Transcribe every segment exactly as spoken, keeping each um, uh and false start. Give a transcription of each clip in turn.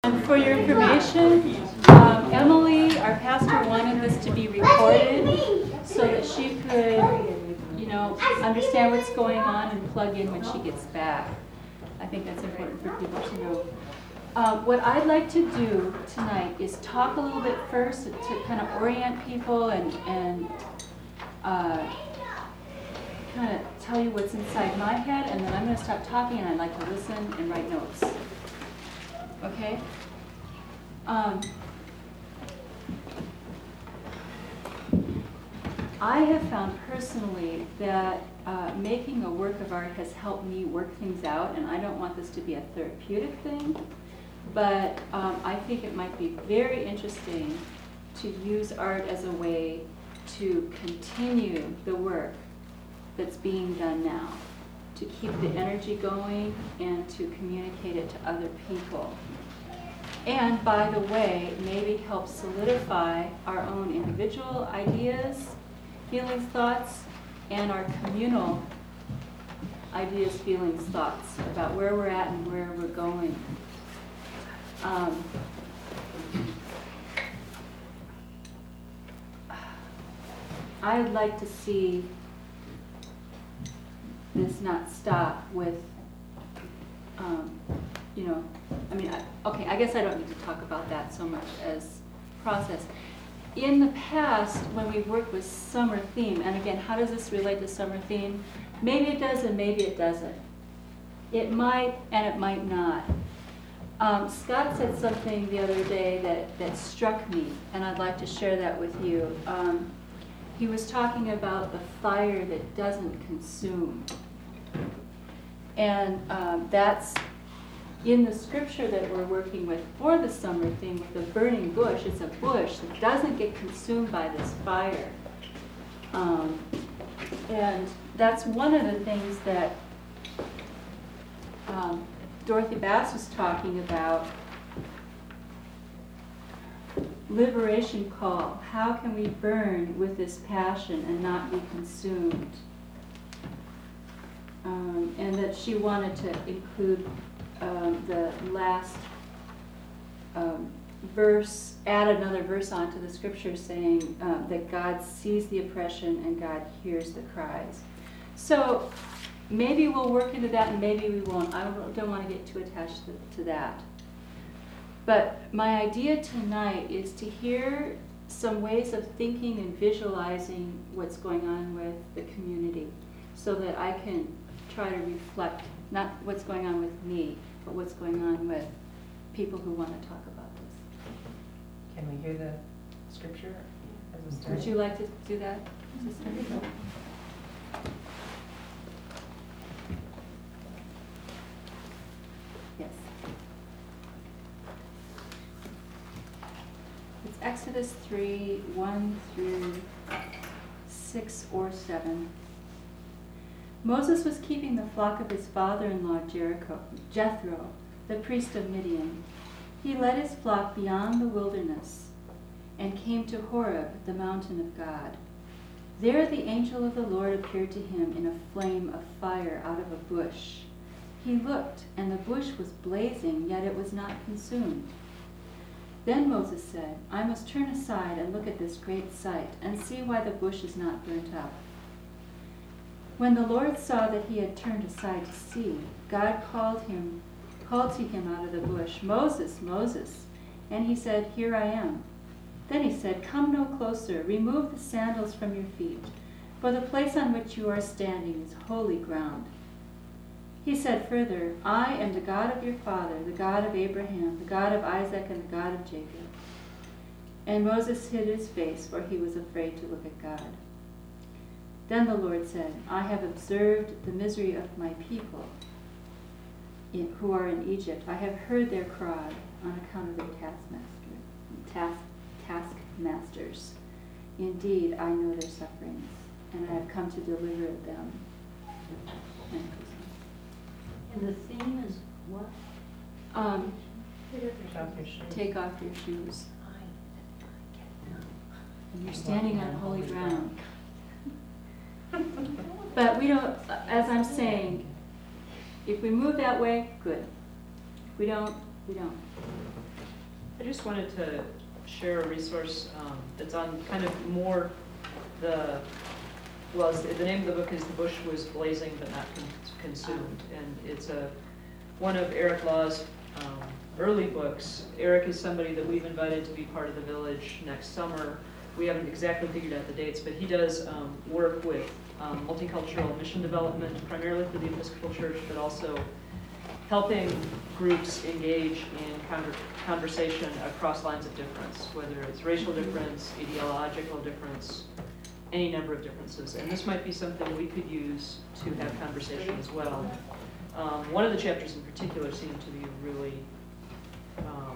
And for your information, um, Emily, our pastor, wanted this to be recorded so that she could, you know, understand what's going on and plug in when she gets back. I think that's important for people to know. Um, what I'd like to do tonight is talk a little bit first to kind of orient people and, and uh, kind of tell you what's inside my head, and then I'm going to stop talking and I'd like to listen and write notes. Okay? Um, I have found personally that uh, making a work of art has helped me work things out, and I don't want this to be a therapeutic thing, but um, I think it might be very interesting to use art as a way to continue the work that's being done now, to keep the energy going and to communicate it to other people. And by the way, maybe help solidify our own individual ideas, feelings, thoughts, and our communal ideas, feelings, thoughts about where we're at and where we're going. Um, I'd like to see this not stop with, um, you know, I mean, I, okay, I guess I don't need to talk about that so much as process. In the past, when we've worked with summer theme, and again, how does this relate to summer theme? Maybe it does and maybe it doesn't. It might and it might not. Um, Scott said something the other day that, that struck me, and I'd like to share that with you. Um, he was talking about the fire that doesn't consume. And um, that's in the scripture that we're working with for the summer theme, with the burning bush. It's a bush that doesn't get consumed by this fire. Um, and that's one of the things that um, Dorothy Bass was talking about. Liberation call. How can we burn with this passion and not be consumed? Um, and that she wanted to include um, the last um, verse, add another verse onto the scripture saying uh, that God sees the oppression and God hears the cries. So maybe we'll work into that and maybe we won't. I don't want to get too attached to, to that. But my idea tonight is to hear some ways of thinking and visualizing what's going on with the community so that I can try to reflect not what's going on with me, but what's going on with people who want to talk about this. Can we hear the scripture as a start? Would you like to do that? Yes. It's Exodus three, one through six or seven. Moses was keeping the flock of his father-in-law Jericho, Jethro, the priest of Midian. He led his flock beyond the wilderness and came to Horeb, the mountain of God. There the angel of the Lord appeared to him in a flame of fire out of a bush. He looked, and the bush was blazing, yet it was not consumed. Then Moses said, I must turn aside and look at this great sight, and see why the bush is not burnt up. When the Lord saw that he had turned aside to see, God called him, called to him out of the bush, Moses, Moses. And he said, Here I am. Then he said, Come no closer, remove the sandals from your feet, for the place on which you are standing is holy ground. He said further, I am the God of your father, the God of Abraham, the God of Isaac, and the God of Jacob. And Moses hid his face, for he was afraid to look at God. Then the Lord said, I have observed the misery of my people in, who are in Egypt. I have heard their cry on account of their taskmaster, task, taskmasters. Indeed, I know their sufferings, and I have come to deliver them. And the theme is what? Um, Take off your shoes. take off your shoes. And you're standing on holy ground. But we don't, as I'm saying, if we move that way, good. If we don't, we don't. just wanted to share a resource um, that's on kind of more the, well, it's- the name of the book is The Bush Was Blazing But Not Con- Consumed. And it's a one of Eric Law's um, early books. Eric is somebody that we've invited to be part of the village next summer. We haven't exactly figured out the dates, but he does um, work with um, multicultural mission development, primarily for the Episcopal Church, but also helping groups engage in conver- conversation across lines of difference, whether it's racial difference, ideological difference, any number of differences. And this might be something we could use to have conversation as well. Um, one of the chapters in particular seemed to be really, um,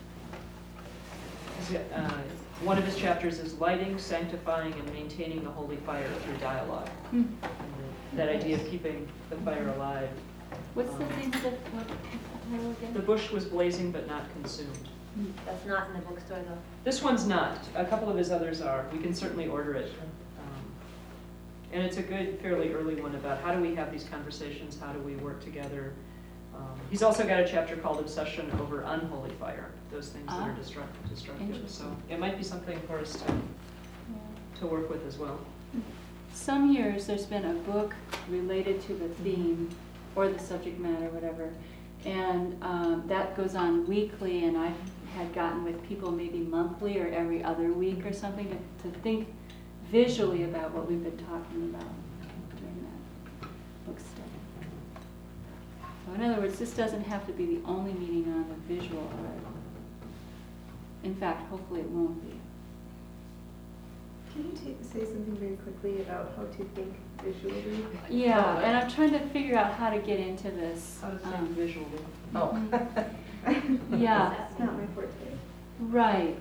is it, uh, one of his chapters is lighting, sanctifying, and maintaining the holy fire through dialogue. Hmm. And that idea of keeping the fire alive. What's the Um, name of the, what, the title again? The bush was blazing but not consumed. Hmm. That's not in the bookstore though. This one's not. A couple of his others are. We can certainly order it. Um, And it's a good, fairly early one about how do we have these conversations, how do we work together. Um, He's also got a chapter called Obsession Over Unholy Fire, those things that are Ah. destructive, destructive. So Interesting. it might be something for us to, Yeah. to work with as well. Some years, there's been a book related to the theme or the subject matter, whatever, and um, that goes on weekly, and I had gotten with people maybe monthly or every other week or something to, to think visually about what we've been talking about during that book study. So in other words, this doesn't have to be the only meeting on the visual art. In fact, hopefully it won't be. Can you ta- say something very quickly about how to think visually? Yeah, and I'm trying to figure out how to get into this. How to think um, visually. Oh. Yeah. That's not my forte. Right.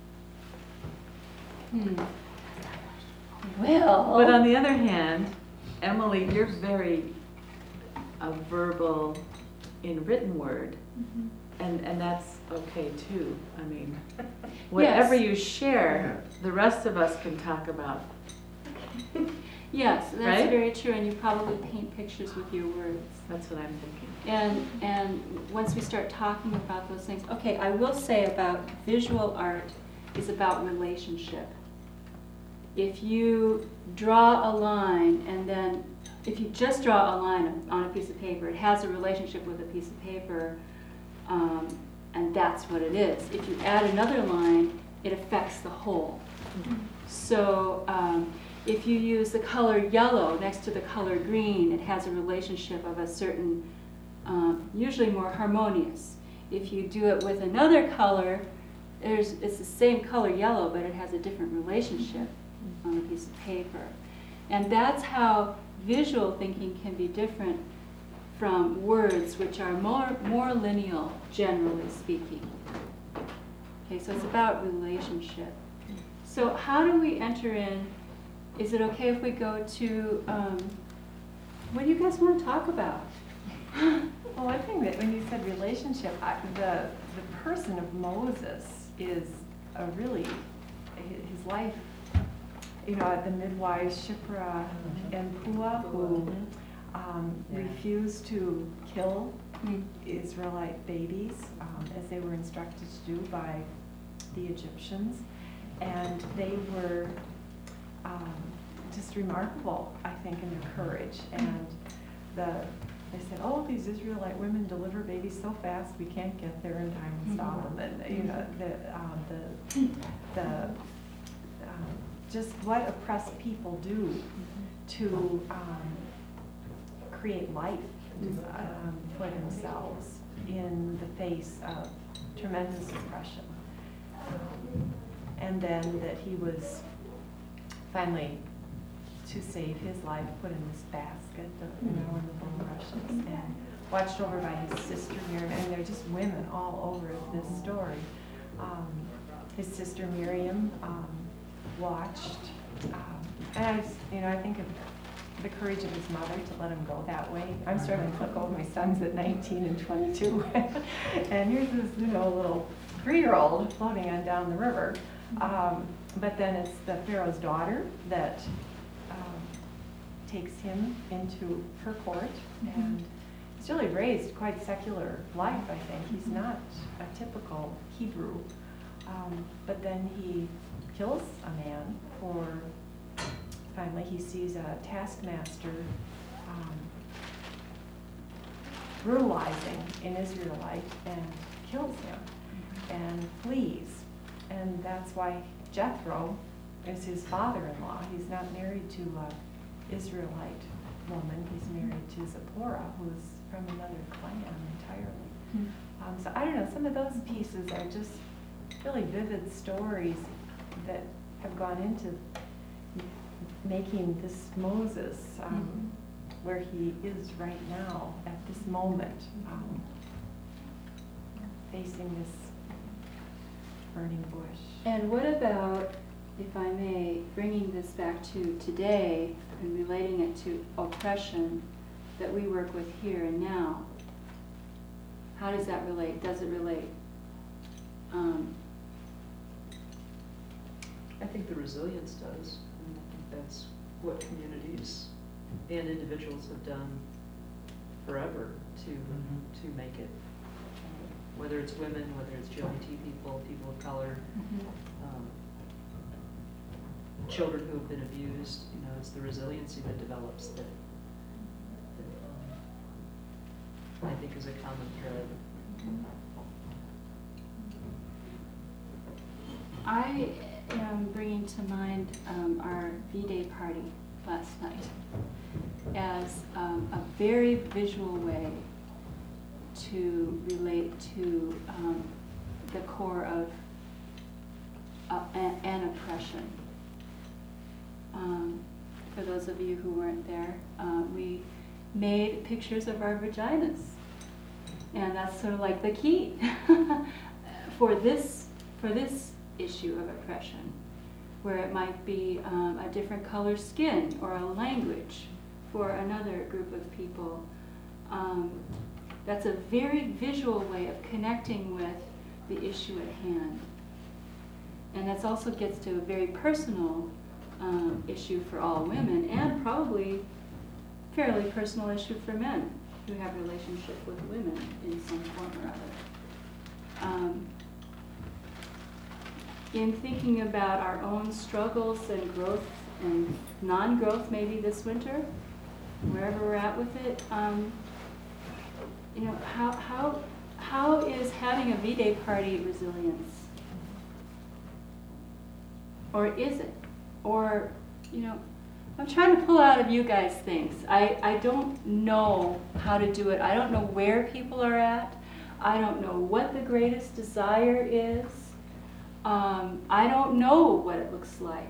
Hmm. Well. But on the other hand, Emily, you're very uh, verbal in written word, Mhm. and, and that's okay too. I mean, whatever you share, the rest of us can talk about. Yes, that's Right? very true, and you probably paint pictures with your words. That's what I'm thinking. And, and once we start talking about those things, okay, I will say about visual art is about relationship. If you draw a line and then, if you just draw a line on a piece of paper, it has a relationship with a piece of paper, um, and that's what it is. If you add another line, it affects the whole. So um, if you use the color yellow next to the color green, it has a relationship of a certain, um, usually more harmonious. If you do it with another color, there's, it's the same color yellow, but it has a different relationship on a piece of paper. And that's how visual thinking can be different from words, which are more, more lineal, generally speaking. Okay, so it's about relationship. So how do we enter in? Is it okay if we go to, um, what do you guys want to talk about? Well, I think that when you said relationship, I, the the person of Moses is a really, hi- his life, you know, the midwives Shipra and Pua, who um, Yeah. refused to kill Hmm. Israelite babies, um, as they were instructed to do by the Egyptians. And they were um, just remarkable, I think, in their courage. And the they said, oh, these Israelite women deliver babies so fast, we can't get there in time to stop them. And, you know, the, um, the, the um, just what oppressed people do to um, create life um, for themselves in the face of tremendous oppression. Um, and then that he was finally, to save his life, put in this basket, you know, in the bulrushes, and watched over by his sister Miriam. And they're just women all over this story. Um, his sister Miriam um, watched, um, and I, just, you know, I think of the courage of his mother to let him go that way. I'm starting to look over my sons at nineteen and twenty-two, and here's this, you know, little three-year-old floating on down the river. Um, but then it's the Pharaoh's daughter that um, takes him into her court, and he's really raised quite secular life, I think. He's not a typical Hebrew. Um, but then he kills a man for, finally he sees a taskmaster um, brutalizing an Israelite and kills him and flees. And that's why Jethro is his father-in-law. He's not married to an Israelite woman. He's married to Zipporah, who's from another clan entirely. Hmm. Um, so I don't know, some of those pieces are just really vivid stories that have gone into making this Moses um, Mhm. where he is right now at this moment, um, facing this burning bush. And what about, if I may, bringing this back to today and relating it to oppression that we work with here and now? How does that relate? Does it relate? Um, I think the resilience does. And I think that's what communities and individuals have done forever to to make it. Um, Whether it's women, whether it's G L B T people, people of color, um, children who have been abused, you know, it's the resiliency that develops that, that um, I think is a common thread. I am bringing to mind um, our V-Day party last night as um, a very visual way to relate to um, the core of uh, an, an oppression. Um, for those of you who weren't there, uh, we made pictures of our vaginas. And that's sort of like the key for this for this issue of oppression, where it might be um, a different color skin or a language for another group of people. Um, that's a very visual way of connecting with the issue at hand. And that also gets to a very personal um, issue for all women, and probably fairly personal issue for men who have a relationship with women in some form or other. Um, in thinking about our own struggles and growth and non-growth maybe this winter, wherever we're at with it, um, you know, how, how, how is having a V-Day party resilience? Or is it? Or, you know, I'm trying to pull out of you guys things. I, I don't know how to do it. I don't know where people are at. I don't know what the greatest desire is. Um, I don't know what it looks like.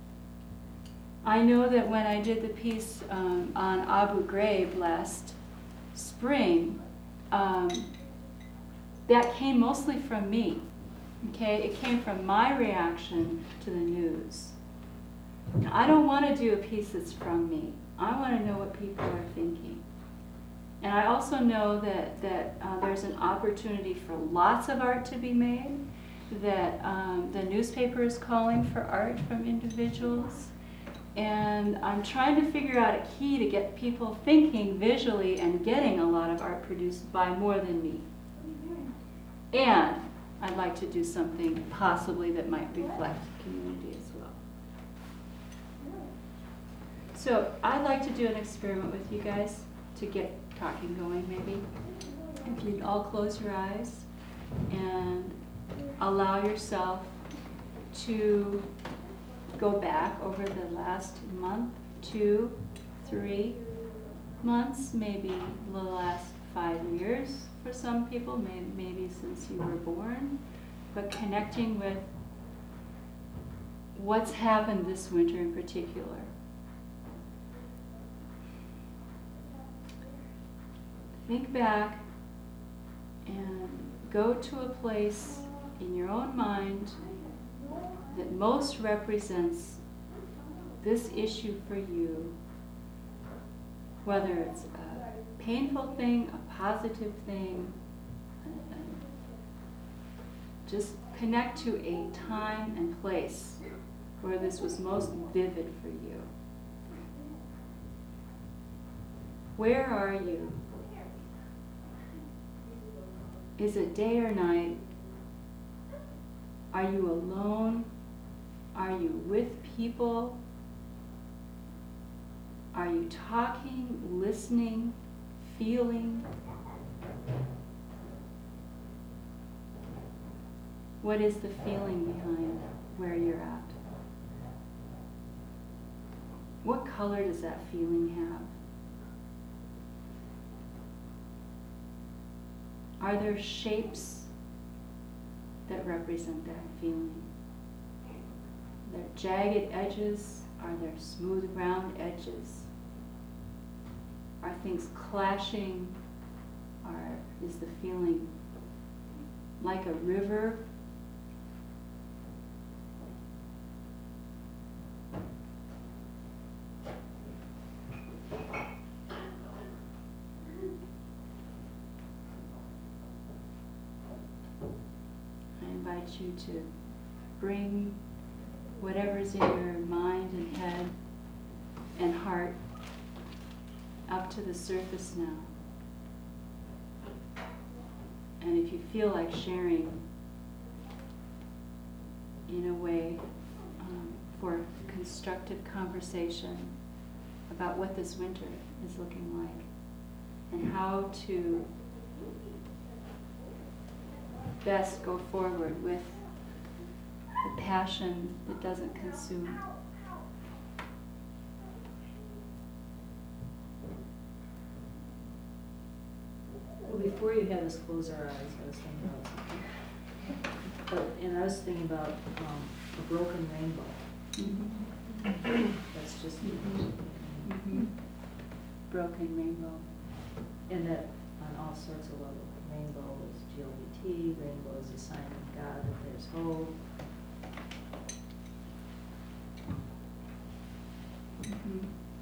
I know that when I did the piece um, on Abu Ghraib last spring, um, that came mostly from me. Okay, it came from my reaction to the news. Now, I don't want to do a piece that's from me. I want to know what people are thinking. And I also know that, that uh, there's an opportunity for lots of art to be made, that um, the newspaper is calling for art from individuals. And I'm trying to figure out a key to get people thinking visually and getting a lot of art produced by more than me. And I'd like to do something possibly that might reflect community as well. So I'd like to do an experiment with you guys to get talking going maybe. If you'd all close your eyes and allow yourself to go back over the last month, two, three months, maybe the last five years for some people, may, maybe since you were born, but connecting with what's happened this winter in particular. Think back and go to a place in your own mind that most represents this issue for you, whether it's a painful thing, a positive thing. Just connect to a time and place where this was most vivid for you. Where are you? Is it day or night? Are you alone? Are you with people? Are you talking, listening, feeling? What is the feeling behind where you're at? What color does that feeling have? Are there shapes that represent that feeling? Are there jagged edges? Are there smooth round edges? Are things clashing? Are, is the feeling like a river? I invite you to bring whatever's in your mind and head and heart up to the surface now. And if you feel like sharing in a way um, for constructive conversation about what this winter is looking like and how to best go forward with the passion that doesn't consume. Well, before you had us close our eyes, I was thinking about something. But, and I was thinking about um, a broken rainbow. Mm-hmm. That's just, Mm-hmm. Broken rainbow. and that on all sorts of levels. Rainbow is G L B T, rainbow is a sign of God that there's hope. Mm-hmm.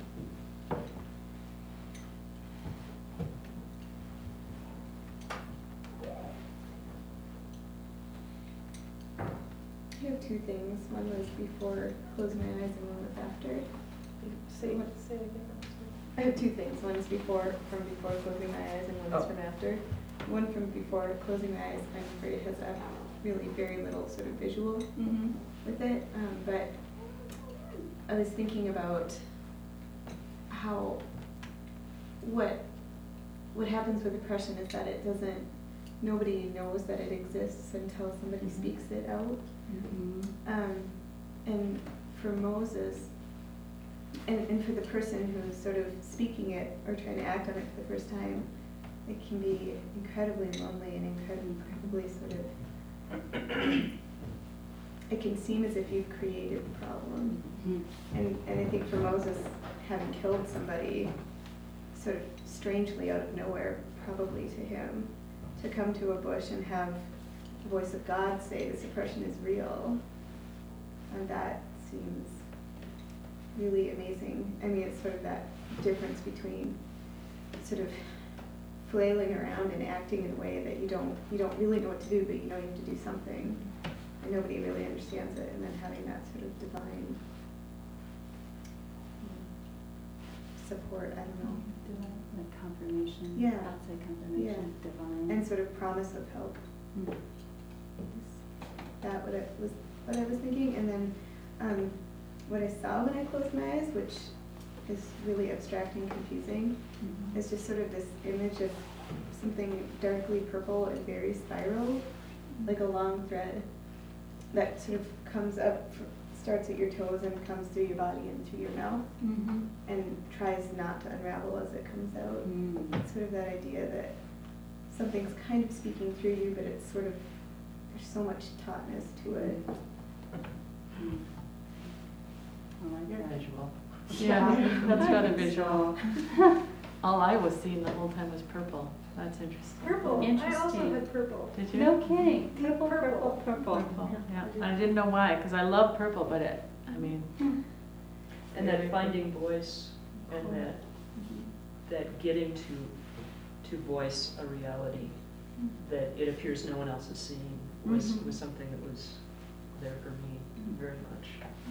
I have two things. One was before closing my eyes and one was after. Say, what, say it again. I have two things. One is before, from before closing my eyes, and one is Oh. from after. One from before closing my eyes, I'm afraid has a really very little sort of visual Mm-hmm. with it. Um, but I was thinking about how what what happens with depression is that it doesn't. Nobody knows that it exists until somebody Mhm. speaks it out. Mm-hmm. Um, and for Moses, and, and for the person who's sort of speaking it or trying to act on it for the first time, it can be incredibly lonely and incredibly, incredibly sort of, it can seem as if you've created the problem. Mm-hmm. And, and I think for Moses, having killed somebody sort of strangely out of nowhere, probably to him, to come to a bush and have the voice of God say this oppression is real, and that seems really amazing. I mean, it's sort of that difference between sort of flailing around and acting in a way that you don't you don't really know what to do, but you know you have to do something, and nobody really understands it, and then having that sort of divine um, support. I don't know. Divine, like confirmation. Yeah. Outside confirmation. Divine. And sort of promise of help. Mm. Is that what it was what I was thinking? And then um, what I saw when I closed my eyes, which is really abstract and confusing, Mhm. is just sort of this image of something darkly purple and very spiral, like a long thread that sort of comes up, fr- starts at your toes and comes through your body and through your mouth, Mm-hmm. and tries not to unravel as it comes out. Mm. It's sort of that idea that something's kind of speaking through you, but it's sort of, there's so much tautness to it. Mm. I like You're that. visual. Yeah, That's got a I think visual. so. All I was seeing the whole time was purple. That's interesting. Purple. I also Interesting. had purple. Did you? No kidding. Purple, Purple. purple, purple. Purple, yeah. I didn't know why, because I love purple, but it, I mean. And that finding voice and that, that getting to, to voice a reality that it appears no one else is seeing was, Mhm. was something that was there for me very much.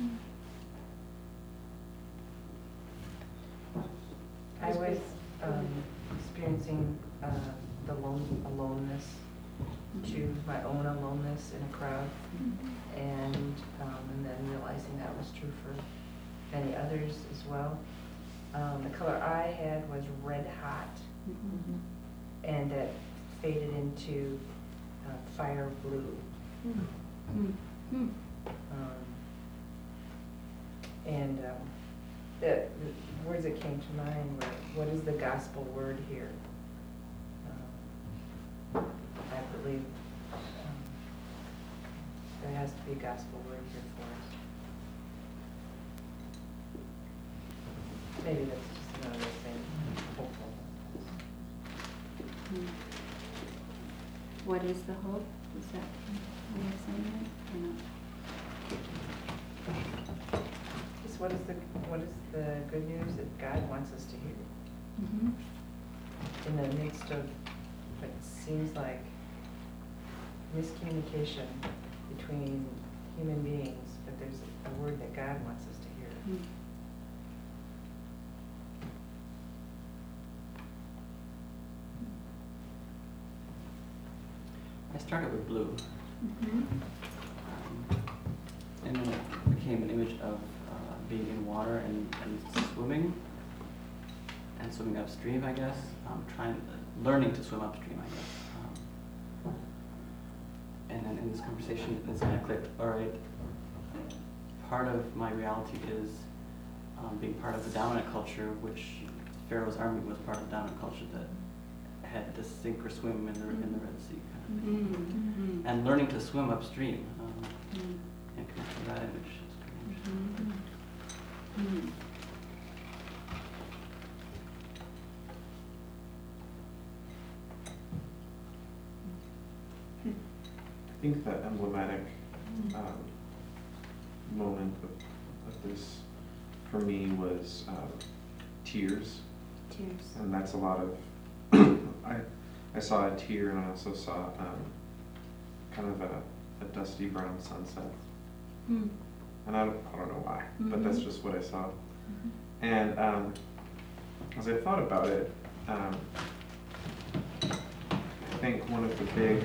I was um, experiencing uh, the lone, aloneness, to my own aloneness in a crowd. Mhm. true for many others as well. Um, the color I had was red hot, Mhm. and it faded into uh, fire blue. Mm. Mm. Um, and um, the, the words that came to mind were, what is the gospel word here? Um, I believe um, there has to be a gospel word here for us. Maybe that's just another thing, hopeful. Mm. What is the hope? Is that a way of saying it or not? Just what is the, what is the good news that God wants us to hear? Mhm. In the midst of what seems like miscommunication between human beings, but there's a word that God wants us to hear. Mm. I started with blue, Mhm. um, and then it became an image of uh, being in water and, and swimming, and swimming upstream, I guess. Um, trying, learning to swim upstream, I guess. Um, and then in this conversation, it's kind of clicked. All right, part of my reality is um, being part of the dominant culture, which Pharaoh's army was part of the dominant culture that had to sink or swim in the in the Red Sea kind of thing. Mm. Mm. And learning to swim upstream um, Mm. and connect to that image is strange. Mhm. Mm. I think the emblematic um, moment of, of this for me was um, tears, Tears. and that's a lot of. I I saw a tear, and I also saw um, kind of a, a dusty brown sunset, Mm. and I don't I don't know why, but that's Mhm. just what I saw. Mhm. And um, as I thought about it, um, I think one of the big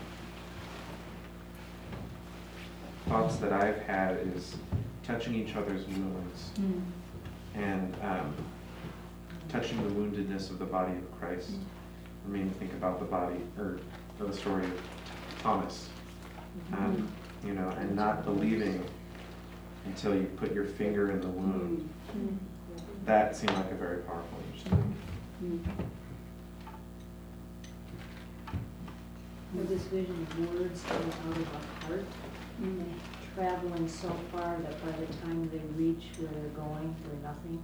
thoughts that I've had is touching each other's wounds Mm. and um, touching the woundedness of the body of Christ. I mean, think about the body, or, or the story of Thomas, um, you know, and not believing until you put your finger in the wound. Mm. That seemed like a very powerful image to me. Mm. With this vision of words coming out of a heart, Mm. traveling so far that by the time they reach where they're going, they're nothing.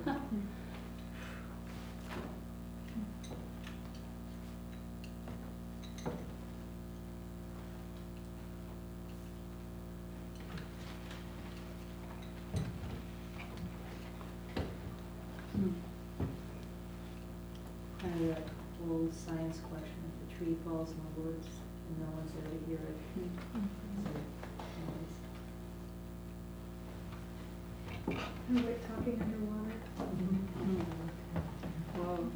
Mm. Kind of that old science question, if the tree falls in the woods and no one's there to hear it. Mm. So, anyways. Like talking underwater. Mm. Whoa.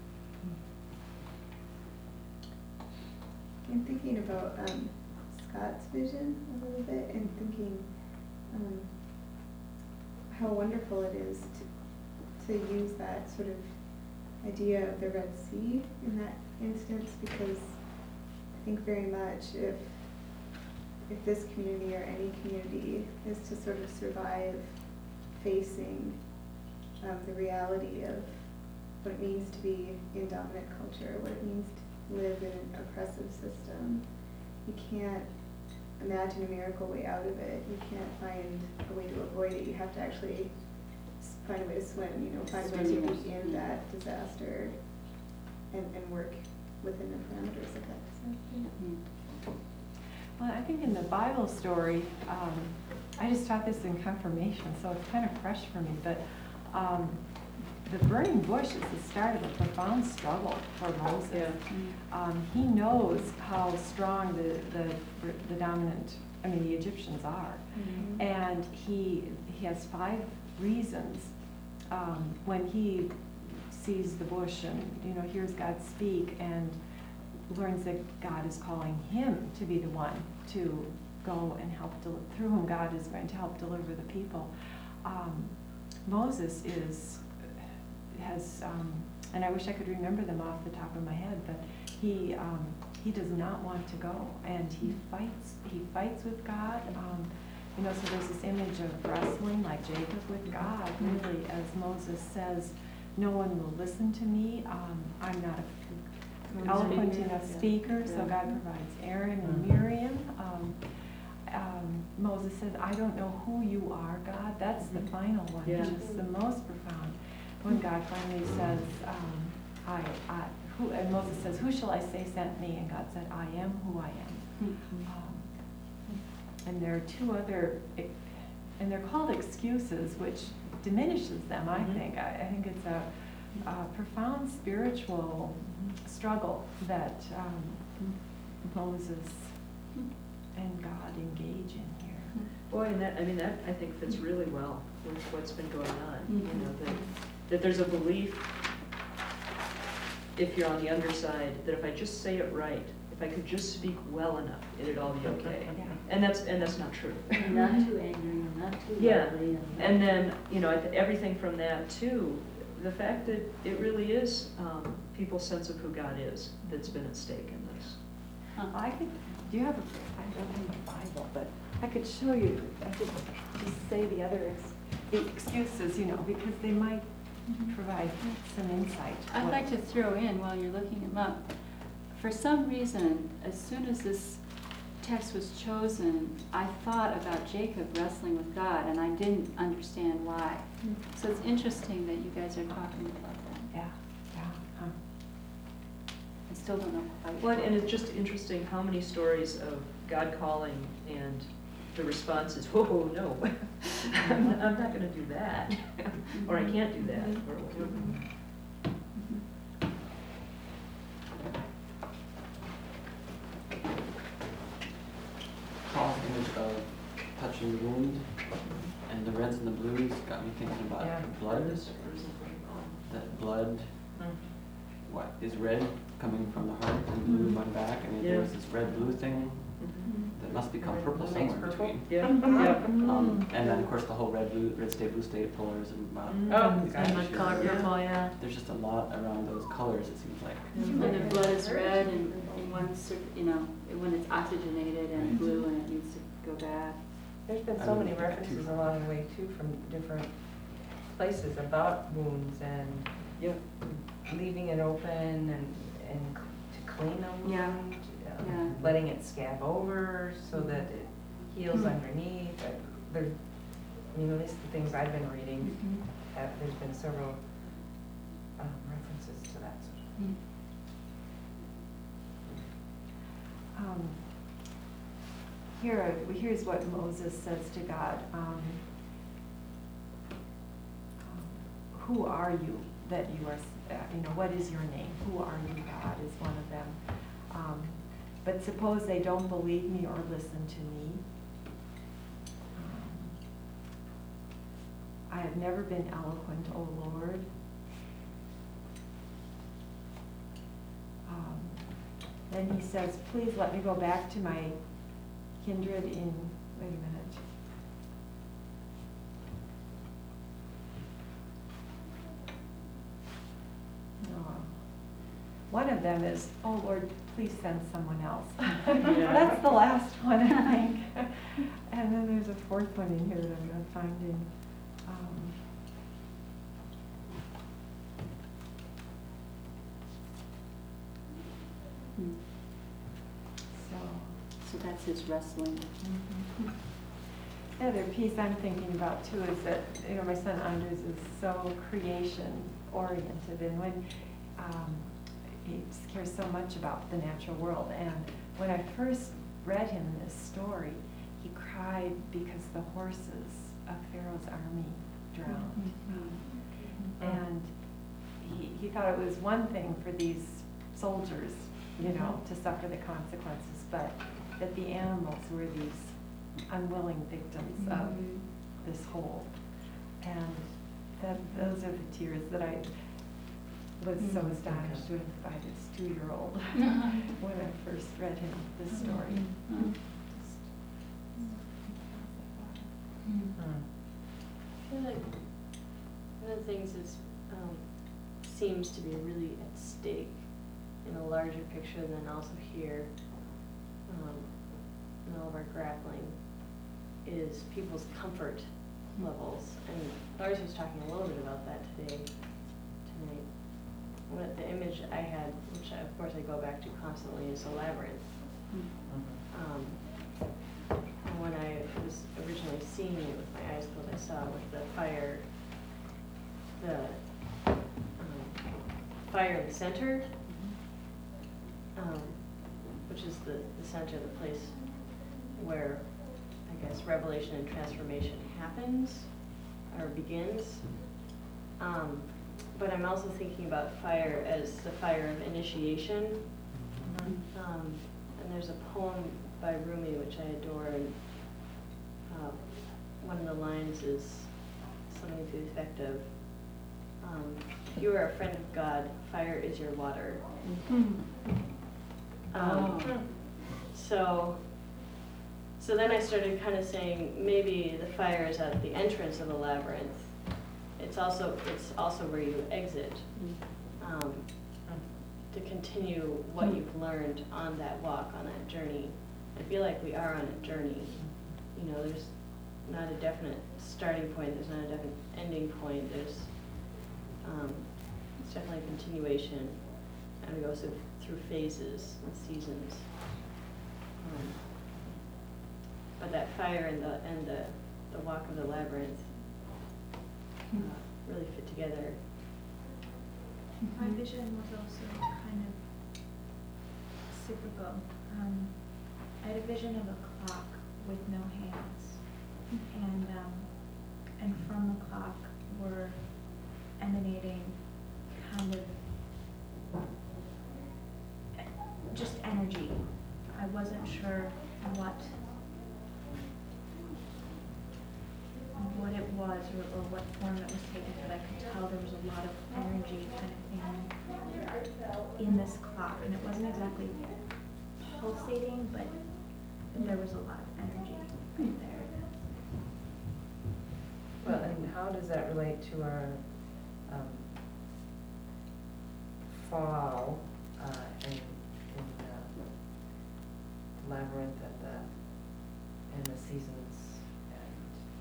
I'm thinking about um, Scott's vision a little bit, and thinking um, how wonderful it is to to use that sort of idea of the Red Sea in that instance, because I think very much if if this community or any community is to sort of survive facing um, the reality of what it means to be in dominant culture, what it means to live in an oppressive system, you can't imagine a miracle way out of it. You can't find a way to avoid it. You have to actually s- find a way to swim, you know, find a way to be in that disaster and, and work within the parameters of that disaster. Mm. Well, I think in the Bible story, um, I just taught this in confirmation, so it's kind of fresh for me, but um, the burning bush is the start of a profound struggle for Moses. Yeah. Um, he knows how strong the, the, the dominant, I mean, the Egyptians are. Mm-hmm. And he, he has five reasons um, when he sees the bush and, you know, hears God speak and learns that God is calling him to be the one to go and help, del- through whom God is going to help deliver the people. Um, Moses is, has, um, and I wish I could remember them off the top of my head, but he, um, he does not want to go, and he fights, he fights with God. Um, you know, so there's this image of wrestling like Jacob with God, really, as Moses says, no one will listen to me, um, I'm not a eloquent enough speaker, so God provides Aaron and Miriam. Um, um, Moses says, I don't know who you are, God. That's the final one, Yeah. which is the most profound. When God finally says, um, I, I, who, and Moses says, who shall I say sent me? And God said, I am who I am. Um, and there are two other, and they're called excuses, which diminishes them, I Mhm. think. I, I think it's a, a profound spiritual struggle that um, Moses and God engage in here. Boy, and that, I mean, that, I think fits really well with what's been going on, you Mhm. know, that, that there's a belief, if you're on the underside, that if I just say it right, if I could just speak well enough, it'd all be okay. Yeah. And that's, and that's not true. And not too angry, and not too Yeah. lovely, and. And then, you know, I th- everything from that too, the fact that it really is um, people's sense of who God is that's been at stake in this. I could, do you have, a I don't have my Bible, but I could show you, I could just say the other, ex- the excuses, you know, because they might provide some insight. I'd What- like to throw in while you're looking them up. For some reason, as soon as this text was chosen, I thought about Jacob wrestling with God, and I didn't understand why. So it's interesting that you guys are talking about that. Yeah, yeah, huh. I still don't know quite. Well, and it's just interesting how many stories of God calling and the response is, whoa, no, I'm, I'm not gonna do that, or I can't do that, or whatever. Paul's image of touching the wound and the reds and the blues got me thinking about Yeah. blood. That blood, Mm. what is red coming from the heart and blue going back, and Yeah. there's this red blue thing that must become purple Makes somewhere in purple. between. Yeah, yeah. Um, and then of course the whole red blue, red state, blue state pillars and uh, Mm. Oh, these gosh. issues. Color purple, yeah. There's just a lot around those colors. It seems like. And the blood is red, and and one, cer- you know, when it's oxygenated and Right. blue, and it needs to go back. There's been I so would many think that too. references along the way too from different places about wounds and Yeah. leaving it open and, and c- to clean a Yeah. wound, um, Yeah. letting it scab over so that it heals Hmm. underneath. Uh, There, I mean, at least the things I've been reading, Mhm. uh, there's been several um, references to that sort of. Mm. Um, Here, here's what Moses says to God. Um, um, Who are you that you are, s- uh, you know, what is your name? Who are you, God, is one of them. Um, But suppose they don't believe me or listen to me. Um, I have never been eloquent, O Lord. Um, Then he says, please let me go back to my kindred in, wait a minute. No. One of them is, oh Lord, please send someone else. That's the last one, I think. And then there's a fourth one in here that I'm not finding. Um, Hmm. So. So that's his wrestling. The other piece I'm thinking about too is that, you know, my son Anders is so creation oriented, and when um, he cares so much about the natural world, and when I first read him this story, he cried because the horses of Pharaoh's army drowned. And he, he thought it was one thing for these soldiers, you know, to suffer the consequences, but that the animals were these unwilling victims of this whole. And that, those are the tears that I was so Mhm. astonished with by this two-year-old when I first read him this story. Mhm. Just feel like one of the things is, um, seems to be really at stake in a larger picture than also here, um, in all of our grappling, is people's comfort levels. And Lars was talking a little bit about that today, tonight. What the image I had, which I, of course I go back to constantly, is a labyrinth. Um, and when I was originally seeing it with my eyes closed, I saw with the fire, the um, fire in the center, um, which is the, the center, the place where, I guess, revelation and transformation happens or begins. Um, but I'm also thinking about fire as the fire of initiation. Um, and there's a poem by Rumi which I adore, and uh, one of the lines is something to the effect of, um, you are a friend of God, fire is your water. Mm. Um, Oh. So, so then I started kind of saying maybe the fire is at the entrance of the labyrinth. It's also, it's also where you exit, um, to continue what you've learned on that walk, on that journey. I feel like we are on a journey. You know, there's not a definite starting point, there's not a definite ending point, there's, um, it's definitely a continuation, and it goes through, through phases and seasons. Um, But that fire and the, and the, the walk of the labyrinth uh, really fit together. My vision was also kind of cyclical. Um, I had a vision of a clock with no hands, and um, and from the clock were emanating kind of just energy. I wasn't sure what what it was or, or what form it was taking, but I could tell there was a lot of energy kind of thing in this clock, and it wasn't exactly pulsating, but there was a lot of energy right there. Well, and how does that relate to our um, fall uh, in, in uh, the labyrinth and the, and the seasons? And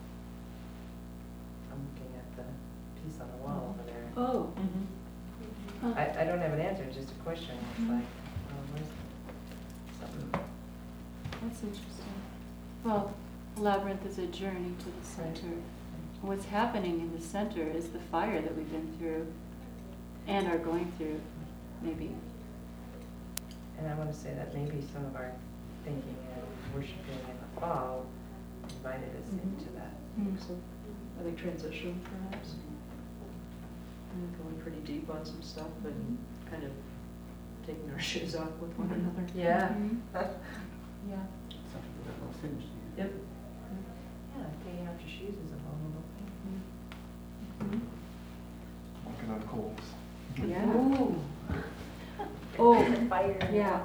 I'm looking at the piece on the wall over there. Oh. Mm-hmm. Huh. I, I don't have an answer, it's just a question. It's like, oh, where's something? That's interesting. Well, labyrinth is a journey to the center. What's happening in the center is the fire that we've been through and are going through, maybe. And I want to say that maybe some of our thinking and worshiping in the fall invited us Mhm. into that. Mm. So, I think transition perhaps. And going pretty deep on some stuff and kind of taking our shoes off with one another. Yeah. Mhm. Yeah. Something that will finish. Yep. Yeah, taking off your shoes is a vulnerable thing. Walking on coals. Yeah. Ooh. Oh, Fire. yeah.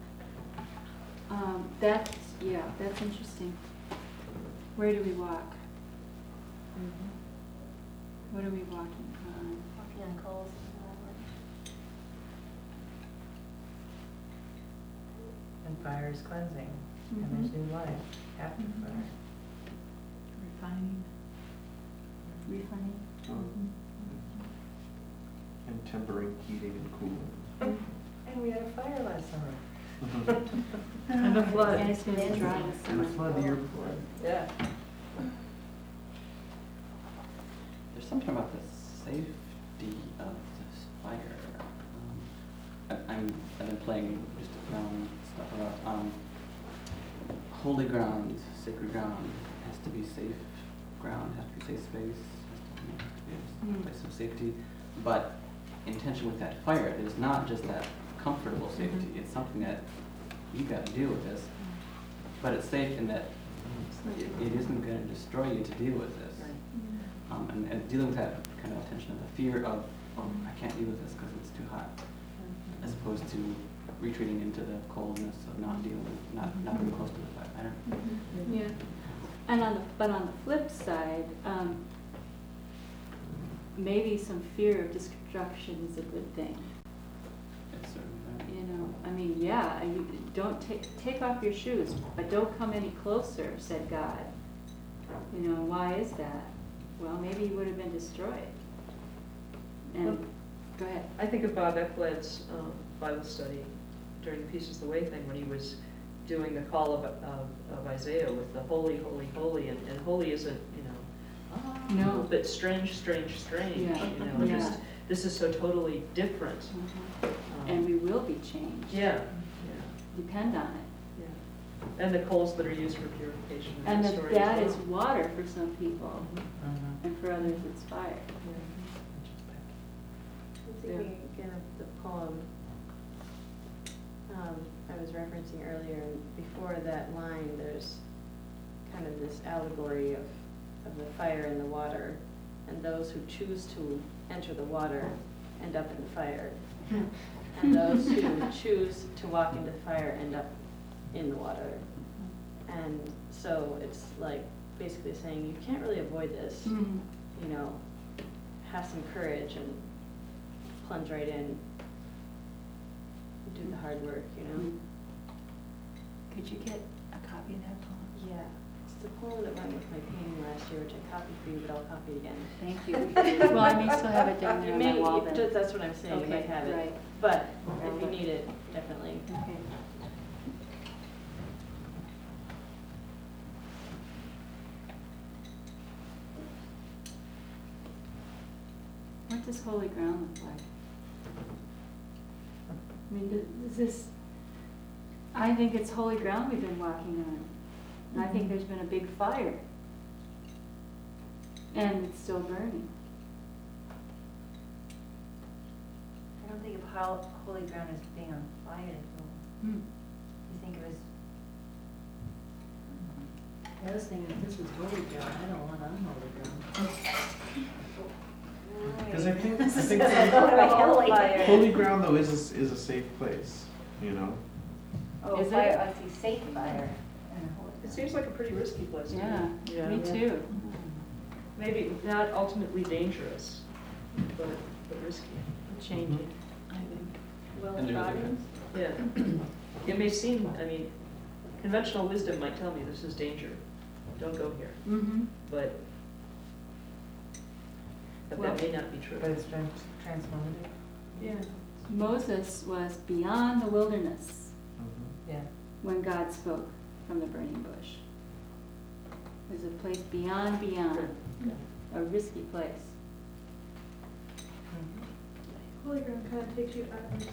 Um, that's, yeah, that's interesting. Where do we walk? What are we walking on? Walking on coals in the labyrinth. And fire is cleansing, and there's new life after Mhm. fire. Refining. Refining? Um, And tempering, heating, and cooling. And we had a fire last summer. And a flood. And it's gonna be dry this And summer. a flood the year before. Yeah. There's something about the safety of this fire. Um, I, I'm, I've been playing just around stuff about um, holy ground, sacred ground has to be safe ground, has to be safe space, has to, you know, has to be a Mm. place of safety. But intention with that fire is not just that comfortable safety. Mhm. It's something that you got to deal with this, but it's safe in that it, it isn't going to destroy you to deal with this. Um, and, and dealing with that kind of tension of the fear of, oh, I can't deal with this because it's too hot, as opposed to retreating into the coldness of not dealing with, not, not being close to the fire. I don't know. Yeah. And on the, but on the flip side, um, maybe some fear of destruction is a good thing. It's certainly, You know, I mean, yeah, you don't take, take off your shoes, but don't come any closer, said God. You know, why is that? Well, maybe you would have been destroyed. And, go ahead. I think of Bob Eckled's um, Bible study during the Peace is the Way thing, when he was doing the call of, of, of Isaiah with the holy, holy, holy, and, and holy isn't, you know, ah, No. but strange, strange, strange, Yeah. you know, Yeah. just, this is so totally different. Mhm. Um, And we will be changed. Yeah, Depend on it. yeah, yeah. And the coals that are used for purification in And the that story that as is well. water for some people, Mhm. and for others it's fire. I'm thinking again of the poem um, I was referencing earlier, and before that line, there's kind of this allegory of, of the fire and the water, and those who choose to enter the water end up in the fire, and those who choose to walk into the fire end up in the water. And so it's like basically saying you can't really avoid this, Mhm. you know, have some courage and plunge right in, do the hard work, you know? Mhm. Could you get a copy of that poem? Yeah, it's the poem that went with my painting last year, which I copied for you, but I'll copy it again. Thank you. Well, I may still have it down there You on may, my wall you- then. that's what I'm saying, you might Okay, have it, right. but I'll if you look. need it, definitely. Okay. What does holy ground look like? I mean, does this, I think it's holy ground we've been walking on. And I think there's been a big fire. And it's still burning. I don't think of how holy ground as being on fire, though. Hmm. You think of it as, I was thinking, if this was holy ground, I don't want unholy ground. Because I think, I think I thought about holy fire. holy ground though is, a s- is a safe place, you know? Oh, Is it? fire, I see safe fire and holy It ground. seems like a pretty risky place to be. Yeah, Yeah. me too. Maybe not ultimately dangerous, but, but risky. Changing, I think. Well And there's a trodden. Yeah. It may seem, I mean, conventional wisdom might tell me this is danger, don't go here, Mm-hmm. but, but Well- that may not be true. But it's trans- transformative? Yeah. Moses was beyond the wilderness Yeah. when God spoke from the burning bush. It was a place beyond, beyond, a risky place. Holy ground kind of takes you out of yourself.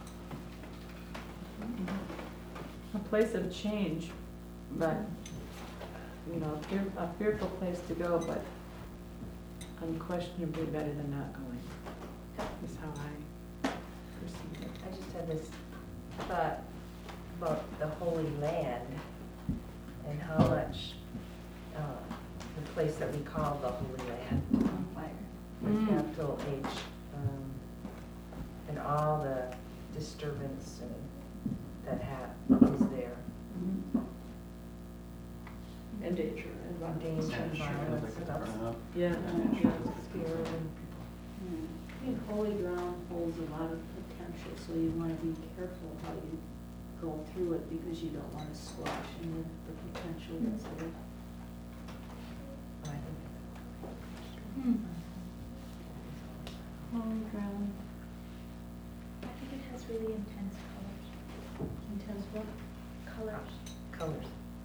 A place of change, but, you know, a fear, a fearful place to go, but unquestionably better than not going, is how I perceive it. I just had this thought about the Holy Land and how much, uh, the place that we call the Holy Land, On fire. with Mm. capital H, um, and all the disturbance and that hap, is there. Mhm. And danger and violence. Danger Yeah, and sure, violence like and to that's burn up. Yeah, Yeah. yeah. fear and Mm. I think holy ground holds a lot of potential, so you wanna be careful how you go through it, because you don't wanna squash any of the potential that's there. I think Hmm. Holy ground. I think it has really intense colors. Intense what? Colors. colors.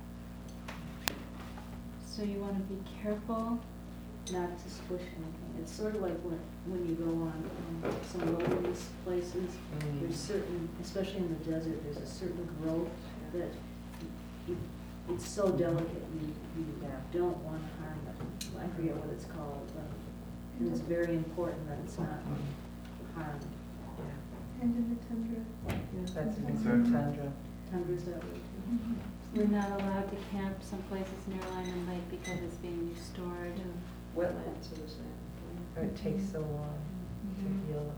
So you want to be careful. Not to squish anything. It's sort of like when, when you go on um, some wilderness places, there's certain, especially in the desert, there's a certain growth that you, it's so delicate, you, you don't want to harm it. I forget what it's called, but and it's very important that it's not harmed. Yeah, And in the tundra. that's an Exactly. tundra. Tundra's that way too. We're not allowed to camp some places near Lyman Lake because it's being restored. Wetlands, so to say. Or it takes so long Mhm. to heal.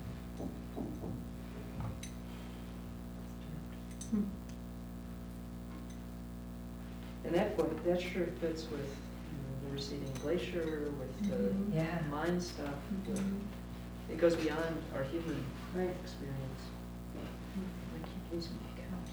Hmm. And that, boy, that sure fits with, you know, the receding glacier, with the Mhm. Yeah. mine stuff. with- Mhm. It goes beyond our human Right. experience. I keep losing my count.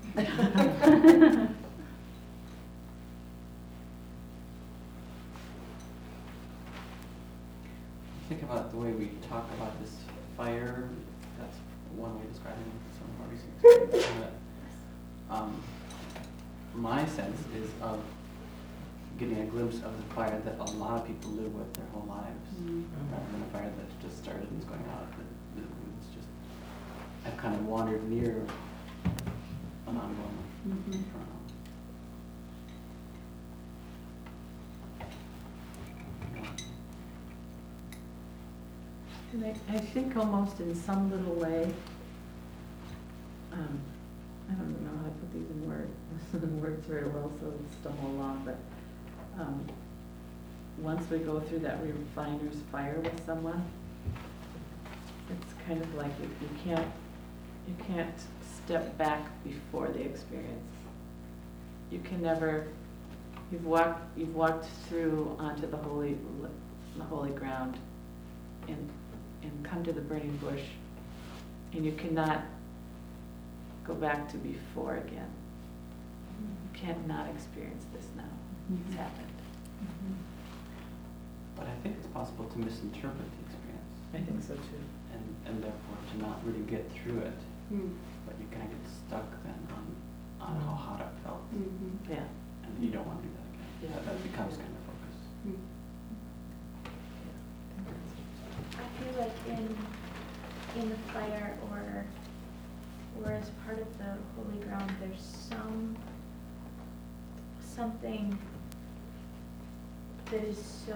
Think about the way we talk about this fire, that's one way of describing some of our recent experiences. But, um, my sense is of getting a glimpse of the fire that a lot of people live with their whole lives, Mhm. rather than a fire that just started and is going out. That- that It's just, I've kind of wandered near an ongoing Mhm. inferno. And I, I think almost in some little way, um, I don't know how to put these in words, words very well, so it's stumble along, but, um, once we go through that refiner's fire with someone, it's kind of like you, you can't, you can't step back before the experience. You can never, you've walked, you've walked through onto the holy, the holy ground and, and come to the burning bush, and you cannot go back to before again. You can't not experience this now. It's Mhm. happened. Mhm. But I think it's possible to misinterpret the experience, I think so too. and, and therefore to not really get through it, Mm. but you kind of get stuck then on, on how hot it felt, Mhm. Yeah. and you don't want to do that again. Yeah. That, that becomes kind of focus. Mm. I feel like in, in the fire or, or as part of the holy ground, there's some, something that is so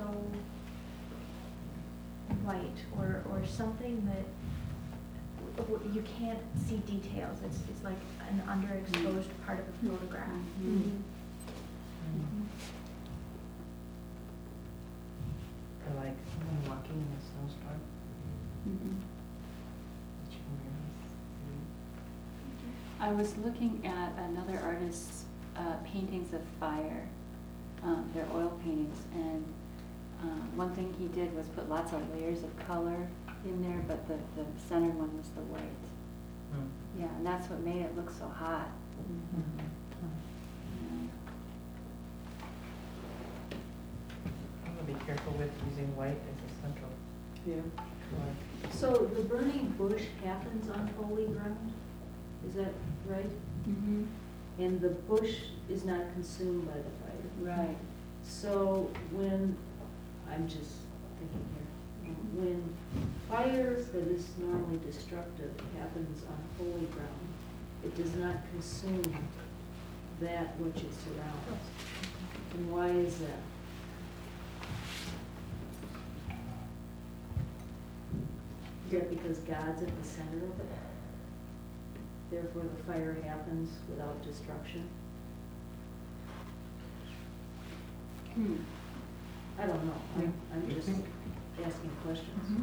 white or, or something that w- w- you can't see details. It's, it's like an underexposed part of a photograph. Mhm. Mm. Or like someone walking in a snowstorm. Mhm. that you can really see. I was looking at another artist's uh, paintings of fire. Um, they're oil paintings, and uh, one thing he did was put lots of layers of color in there, but the, the center one was the white. Mm. Yeah, and that's what made it look so hot. Mhm. Yeah. I'm gonna be careful with using white as a central Yeah. color. So the burning bush happens on holy ground, is that right? Mm-hmm. And the bush is not consumed by the fire? Right. So when, I'm just thinking here, when fire that is normally destructive happens on holy ground, it does not consume that which it surrounds. And why is that? Is that because God's at the center of it? Therefore the fire happens without destruction? Hmm. I don't know, I'm, I'm just asking questions.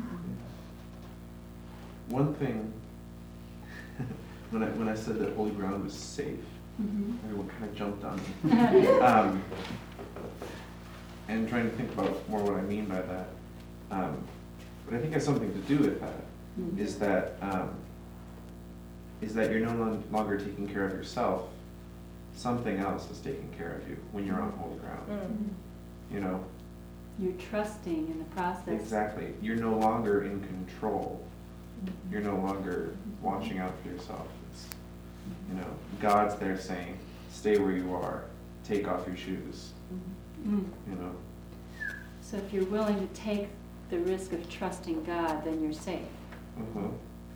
One thing, when I, when I said that holy ground was safe, Mm-hmm. everyone kind of jumped on me. Um, and trying to think about more what I mean by that. Um, but I think it has something to do with that, Mhm. is that, um, is that you're no lon- longer taking care of yourself. Something else is taking care of you when you're on holy ground, Mm. you know? You're trusting in the process. Exactly. You're no longer in control. You're no longer watching out for yourself. It's, you know, God's there saying, stay where you are, take off your shoes, Mm. you know? So if you're willing to take the risk of trusting God, then you're safe. Mhm.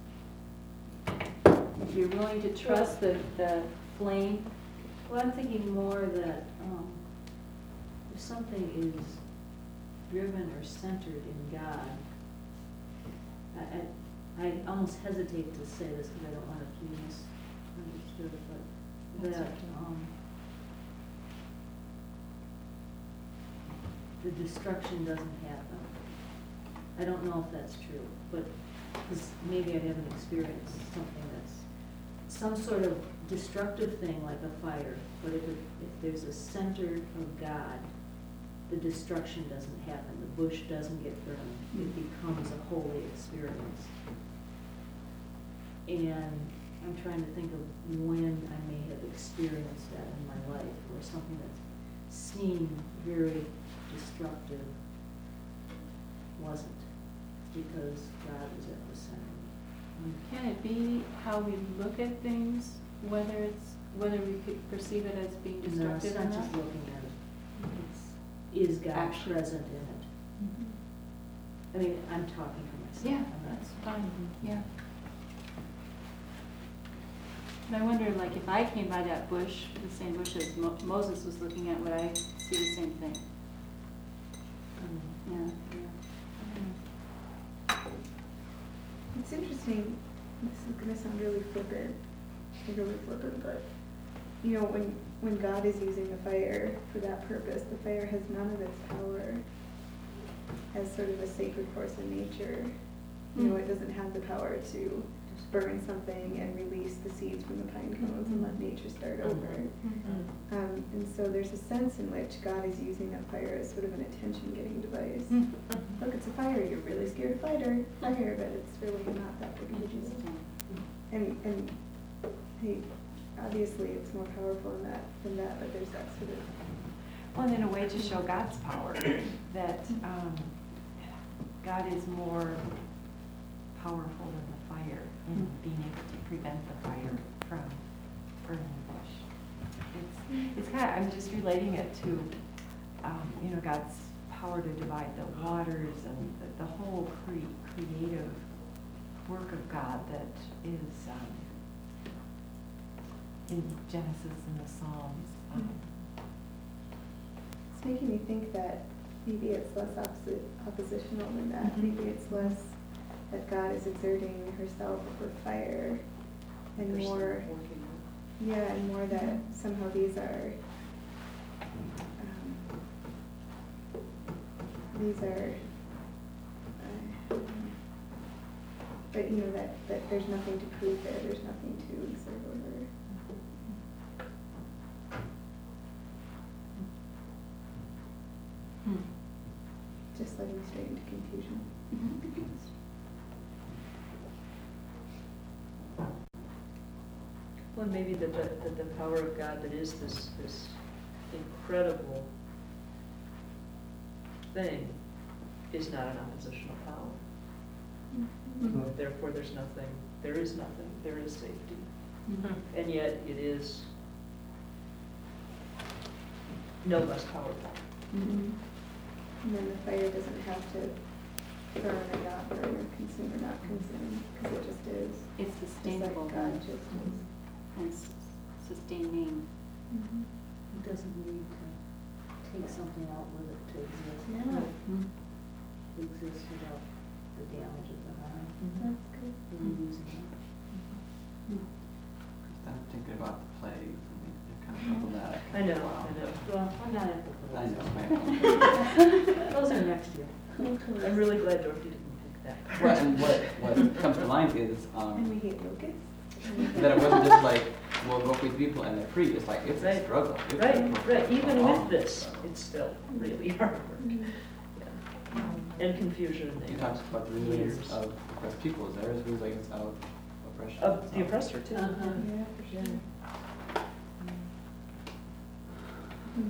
If you're willing to trust the, the flame, Well, I'm thinking more that, um, if something is driven or centered in God, I, I, I almost hesitate to say this because I don't want it to be misunderstood, but That's that, okay. um, the destruction doesn't happen. I don't know if that's true, but, because maybe I haven't experienced something that's some sort of destructive thing like a fire, but if it, if there's a center of God, the destruction doesn't happen, the bush doesn't get burned, it becomes a holy experience. And I'm trying to think of when I may have experienced that in my life, where something that seemed very destructive wasn't, because God was at the center. Can it be how we look at things, whether it's, whether we could perceive it as being No, destructive it's or not not? just looking at it, it's, is God Actually- present in it? Mhm. I mean, I'm talking for myself. Yeah, I'm not- that's fine, yeah. And I wonder, like, if I came by that bush, the same bush as Mo- Moses was looking at, would I see the same thing? Mm. Yeah, yeah. It's interesting, this is gonna sound really flippant, really flippant, but, you know, when, when God is using the fire for that purpose, the fire has none of its power as sort of a sacred force in nature. You know, it doesn't have the power to burn something and release the seeds from the pine cones and let nature start over. Um, and so there's a sense in which God is using that fire as sort of an attention-getting device. Look, it's a fire, you're really scared, fighter, fire, but it's really not that big of a deal. Interesting. And, and, hey, obviously it's more powerful than that, than that, but there's that sort of, Well, and in a way to show God's power, that um, God is more powerful than the fire in being able to prevent the fire from burning the bush. It's, it's kind of, I'm just relating it to, um, you know, God's power to divide the waters and the, the whole cre- creative work of God that is um, in Genesis and the Psalms. Um, it's making me think that maybe it's less opposi- oppositional than that. Mhm. Maybe it's less that God is exerting herself over fire and There's some more, working. yeah, and more that somehow these are, um, these are, uh, but you know, that, that there's nothing to prove there, there's nothing to exert over. Hmm. Just letting me straight into confusion. Well, maybe that the, that the power of God that is this, this incredible thing is not an oppositional power. Mhm. Therefore, there's nothing, there is nothing, there is safety. Mhm. And yet it is no less powerful. Mhm. And then the fire doesn't have to burn or not burn or consume or not consume, because it just is. It's Just like sustainable God then, just is. and s- sustaining. It doesn't need to take something out with it to exist. Yeah. Mhm. It exists without the damage of the harm. That's good. We're using it. I'm thinking about the plagues, and they're kind of problematic. I know, Wow. I know. Well, I'm not at the I police. know, Those are next year. I'm really glad Dorothy didn't pick that. Well, and what, what comes to mind is, And we um, hate locusts. that it wasn't just like, we'll go with people and they're free, it's like, it's a Right. struggle. It's Right, a right, even long with this, struggle. it's still really hard work. Mhm. Yeah. And confusion. You talked about the resilience of oppressed peoples, there is resilience of oppression. Of the oppressor too. Uh-huh. Yeah, for sure. Hmm.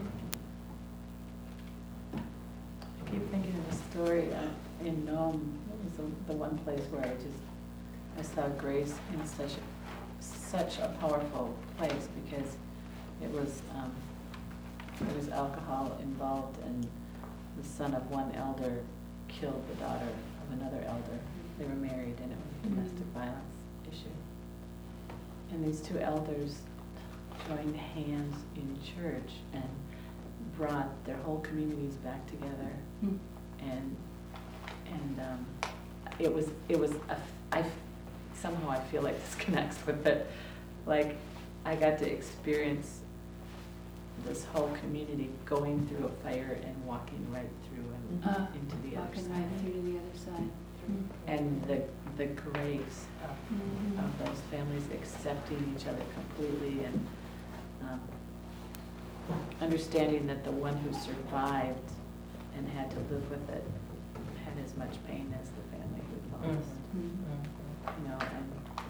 I keep thinking of a story uh, in Nome. It was the, the one place where I just, I saw grace in such, such a powerful place, because it was, um, there was alcohol involved, and the son of one elder killed the daughter of another elder. They were married, and it was a domestic violence issue. And these two elders joined hands in church and brought their whole communities back together. Hmm. And, and, um, it was, it was, a, I, somehow I feel like this connects with it. Like, I got to experience this whole community going through a fire and walking right through and Uh, into the other Walking side. right through to the other side. And the, the grace of, Mhm. of those families accepting each other completely, and um, understanding that the one who survived and had to live with it, had as much pain as the family who'd lost, Mhm. you know, and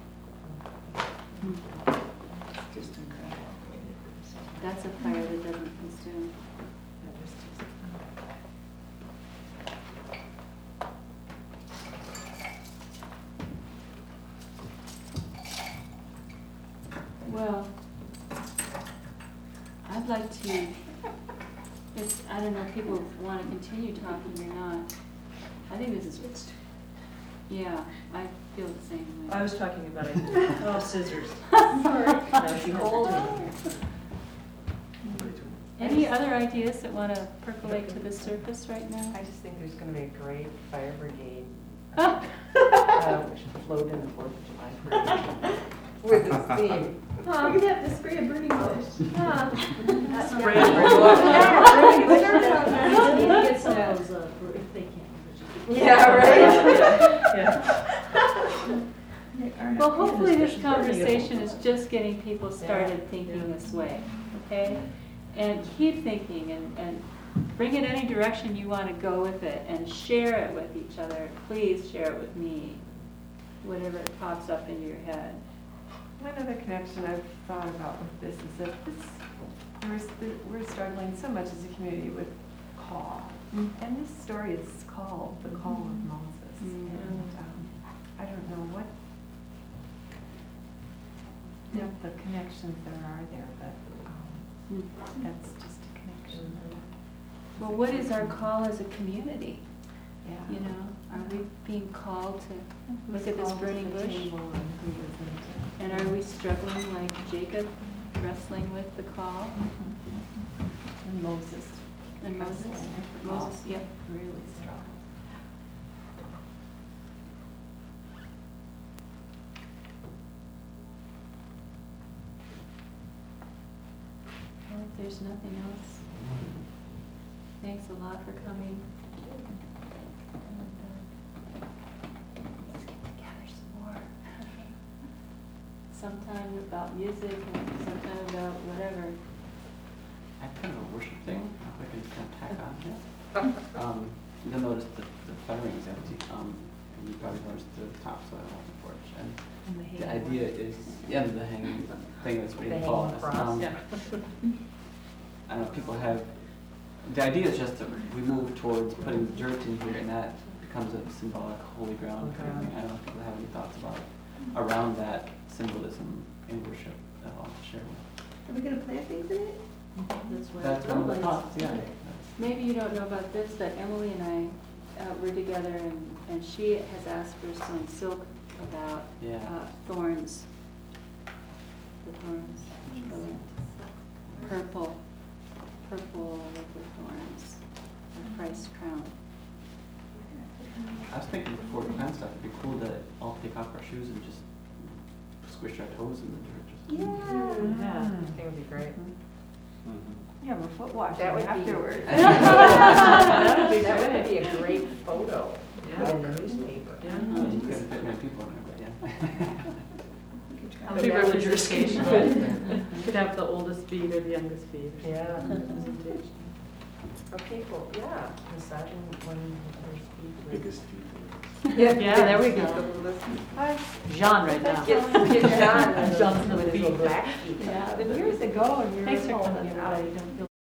it's just incredible. That's a fire that doesn't consume. That was just, Well, I'd like to, if, I don't know if people want to continue talking or not. I think this is, yeah, I feel the same way. I was talking about it. Oh, scissors. Sorry. No, she has to. Any other ideas that want to percolate to the surface right now? I just think there's gonna be a great fire brigade, Ah. uh, which should float in the Fourth of July parade with this theme. Oh, we're gonna have to spray a burning bush. Huh. Spray Yeah, it. we need to get some of those, uh, for if they can. Yeah, right? Yeah. Well, hopefully this Burning it. conversation is just getting people started thinking this way, okay? And keep thinking and, and bring it any direction you want to go with it and share it with each other. Please share it with me, whatever pops up in your head. One other connection I've thought about with this is that this, we're, st- we're struggling so much as a community with call. Mm. And this story is called The Call of Moses. Mm. And um, I don't know what depth of connections there are there, but um, Mm. that's just a connection. Well, what is our call as a community? Yeah. You know, are we being called to Who's look at this called to burning the bush? table and who isn't? And are we struggling like Jacob, wrestling with the call? And Moses. And Moses? Wrestling with the call. Moses, yep. Really struggled. Well, if there's nothing else, thanks a lot for coming. And, uh, let's get together some more. Sometime about music and sometime about whatever. I have kind of a worship thing, if I can just kind of tack on here. Um, you'll notice that the firing is empty, um, and you probably noticed the topsoil on the porch. And And the the hanging idea is, yeah, the hanging thing that's The waiting to hanging fall on us. cross. Um, Yeah. I don't know, people have, the idea is just that we move towards putting dirt in here and that becomes a symbolic holy ground kind of thing. I don't know if people have any thoughts about, around that symbolism in worship that I'll share with. Are we gonna plant things in it? That's why. That's one of the it's thoughts, yeah. Maybe you don't know about this, but Emily and I uh, were together and, and she has asked for some silk about Yeah. uh, thorns. The thorns, the purple, purple liquid thorns, a Christ crown. I was thinking before we plan stuff, it'd be cool to all take off our shoes and just squish our toes in the dirt. Just Yeah. Yeah, I think it would be great. Yeah, we're foot washing That would be- afterwards. That would be, that would be a great photo Yeah. in the newspaper. Yeah. You couldn't fit many people in there, but yeah. I'll be representation. could have the oldest feet or the youngest feet. or Yeah. something. Okay, well, yeah, massaging when there's feet. Biggest feet. Yeah, Yeah, there we go. Jean right now. Get, get John with his John's with his feet. little black feet. Yeah. But years ago, and you were Thanks for told, coming you know, by. you don't feel